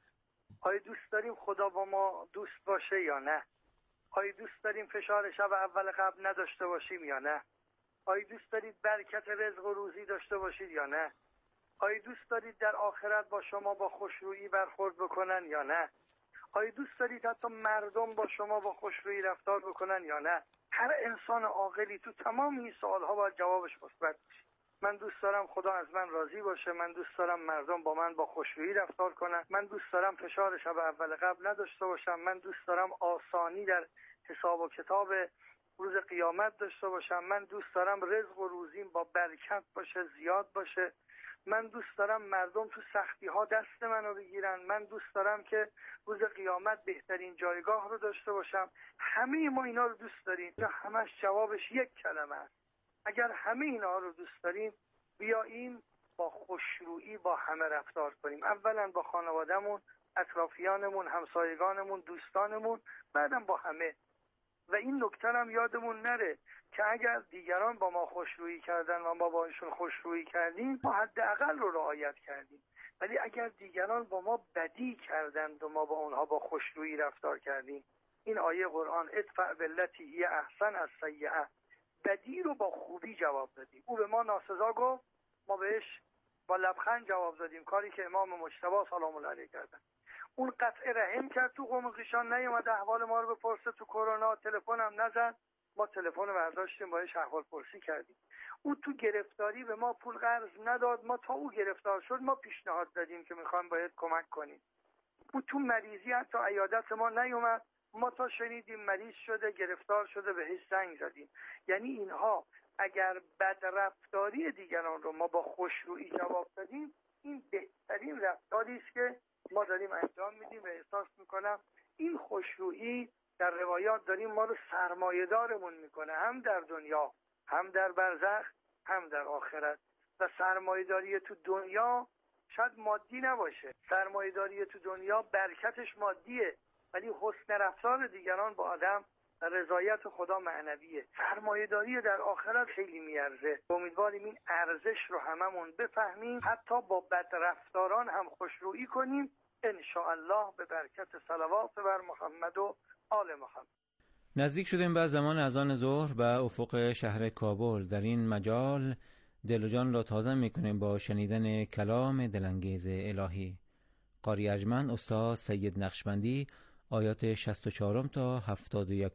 آیا دوست داریم خدا با ما دوست باشه یا نه؟ آیا دوست داریم فشار شب اول قبل نداشته باشیم یا نه؟ آیا دوست دارید برکت رزق و روزی داشته باشید یا نه؟ آیا دوست دارید در آخرت با شما با خوشرویی برخورد بکنن یا نه؟ آیا دوست دارید حتی مردم با شما با خوشرویی رفتار بکنن یا نه؟ هر انسان عاقلی تو تمام این سوالها باید جوابش مثبت باشه. من دوست دارم خدا از من راضی باشه، من دوست دارم مردم با من با خوشرویی رفتار کنن، من دوست دارم فشار شب اول قبل نداشته باشم، من دوست دارم آسانی در حساب و کتاب روز قیامت داشته باشم، من دوست دارم رزق و روزیم با برکت باشه، زیاد باشه، من دوست دارم مردم تو سختی ها دست منو بگیرن، من دوست دارم که روز قیامت بهترین جایگاه رو داشته باشم. همه ما اینا رو دوست داریم. همش جوابش یک کلمه است. اگر همه اینا رو دوست داریم بیاییم با خوشرویی با همه رفتار کنیم. اولا با خانوادهمون، اطرافیانمون، همسایگانمون، دوستانمون، بعدم با همه. و این نکته هم یادمون نره که اگر دیگران با ما خوشرویی کردن و ما با ایشون خوشرویی کردیم ما حداقل رو رعایت کردیم، ولی اگر دیگران با ما بدی کردند و ما با اونها با خوشرویی رفتار کردیم، این آیه قرآن ادفع بالتی هی احسن السیئه، بدی رو با خوبی جواب دادیم. او به ما ناسزا گفت، ما بهش با لبخند جواب دادیم، کاری که امام مجتبی سلام الله علیه کردن. اون قطع رحم کرد تو قوم خویشان، نیومد احوال ما رو بپرسه تو کرونا، تلفن هم نزد، ما تلفن رو برداشتیم باهاش احوال پرسی کردیم. او تو گرفتاری به ما پول قرض نداد، ما تا او گرفتار شد ما پیشنهاد دادیم که میخوایم باید کمک کنیم. او تو مریضی حتی عیادت ما نیومد، ما تا شنیدیم مریض شده گرفتار شده بهش زنگ زدیم. یعنی اینها اگر بدرفتاری دیگران رو ما با خوشرویی جواب دادیم، این بهترین رفتاری است که ما داریم انجام میدیم و احساس میکنم این خوشرویی در روایات داریم ما رو سرمایه‌دارمون میکنه، هم در دنیا، هم در برزخ، هم در آخرت. و سرمایه‌داری تو دنیا شاید مادی نباشه، سرمایه‌داری تو دنیا برکتش مادیه، ولی حسن رفتار دیگران با آدم رضایت خدا معنویه. سرمایه‌داری در آخرت خیلی میارزه. امیدواریم این ارزش رو هممون بفهمیم، حتی با بدرفتاران هم خوشرویی کنیم، ان شاء الله به برکت صلوات بر محمد و آل محمد. نزدیک شدیم به زمان اذان ظهر به افق شهر کابل. در این مجال دل و جان را تازه میکنیم با شنیدن کلام دلانگیز الهی. قاری ارجمند استاد سید نقشبندی آیات 64 تا 71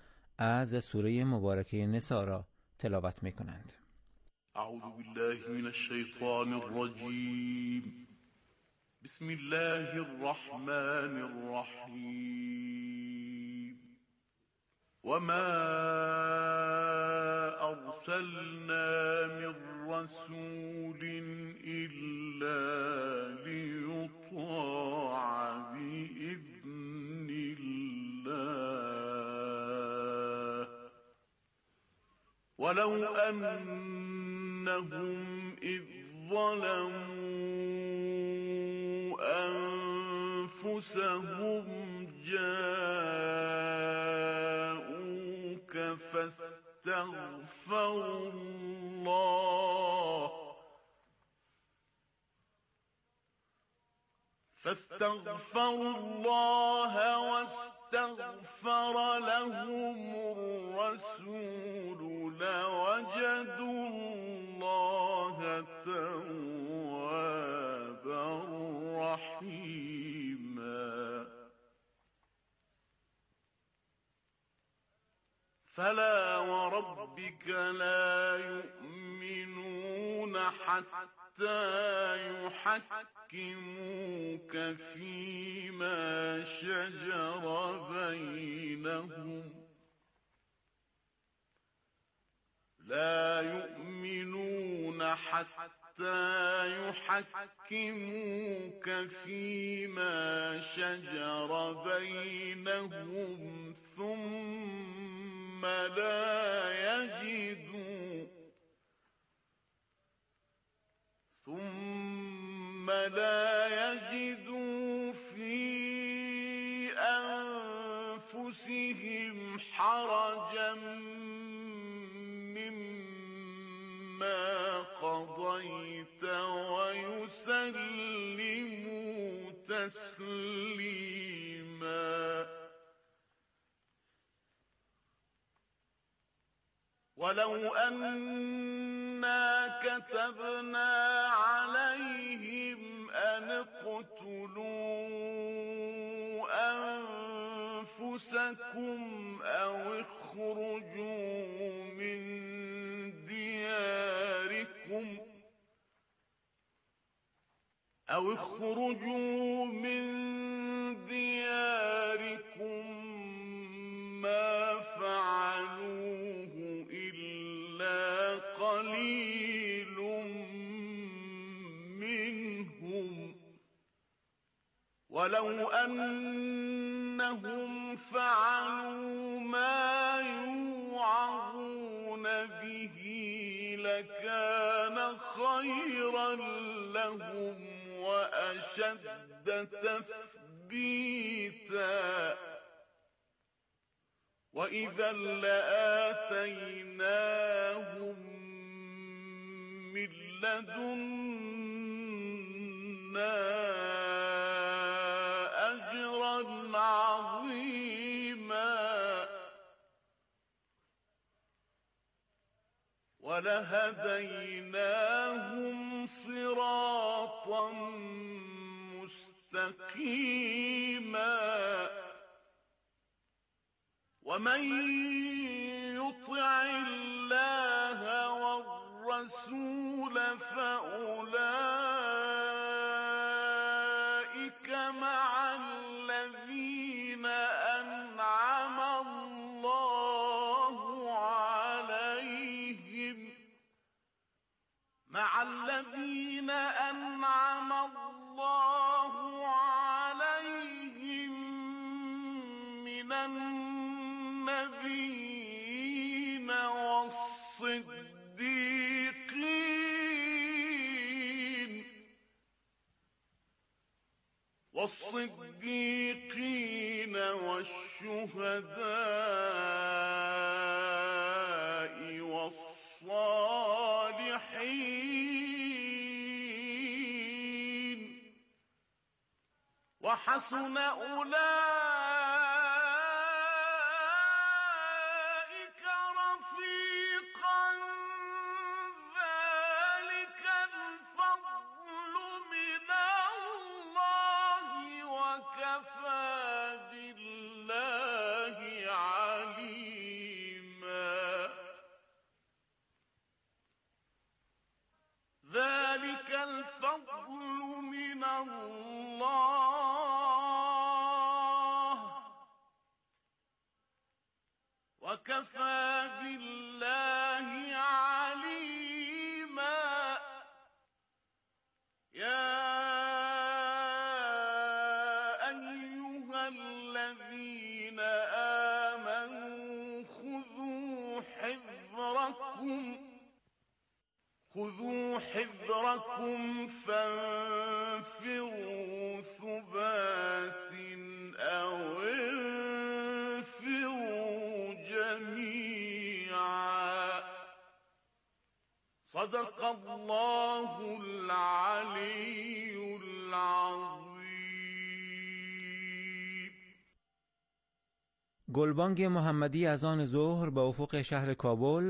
از سوره مبارکه نساء را تلاوت میکنند. اعوذ بالله من الشیطان الرجیم. بسم الله الرحمن الرحیم. وما ارسلنا من رسول الا لیطاع بإذن الله ولو أنهم إذ ظلموا أنفسهم جاءوك فاستغفروا الله واستغفر لهم الرسول لوجدوا الله توابا رحيما. فلا وربك لا يؤمنون حتى يحكموك فيما شجر بينهم لا يؤمنون حتى يحكموك فيما شجر بينهم ثم لا يجدوا في أنفسهم حرجا مما قضيت ويسلموا تسليما. ولو أنا كتبنا عليهم أن اقتلوا أنفسكم أو اخرجوا من دياركم ما فعلوه إلا قليل منهم. ولو أنهم فعلوا ما يوعظون به لكان خيرا لهم وأشد تثبيتا، وإذا لآتيناهم من لدنا أجرا عظيما ولهديناهم صراطا مستقيما. ومن يطع الله والرسول فأولئك مع الذين أنعم الله عليهم من النبيين والصديقين والشهداء والصالحين وحسن أولئك رفيقا. ذلك الفضل من الله وكفى بالله عليما. ذلك الفضل من الله وكفى بالله عليما. يا أيها الذين آمنوا خذوا حذركم فانفروا ثبات أو انفروا جميعا. صدق الله العلي العظيم. گلبانگ محمدی از آن ظهر به افق شهر کابل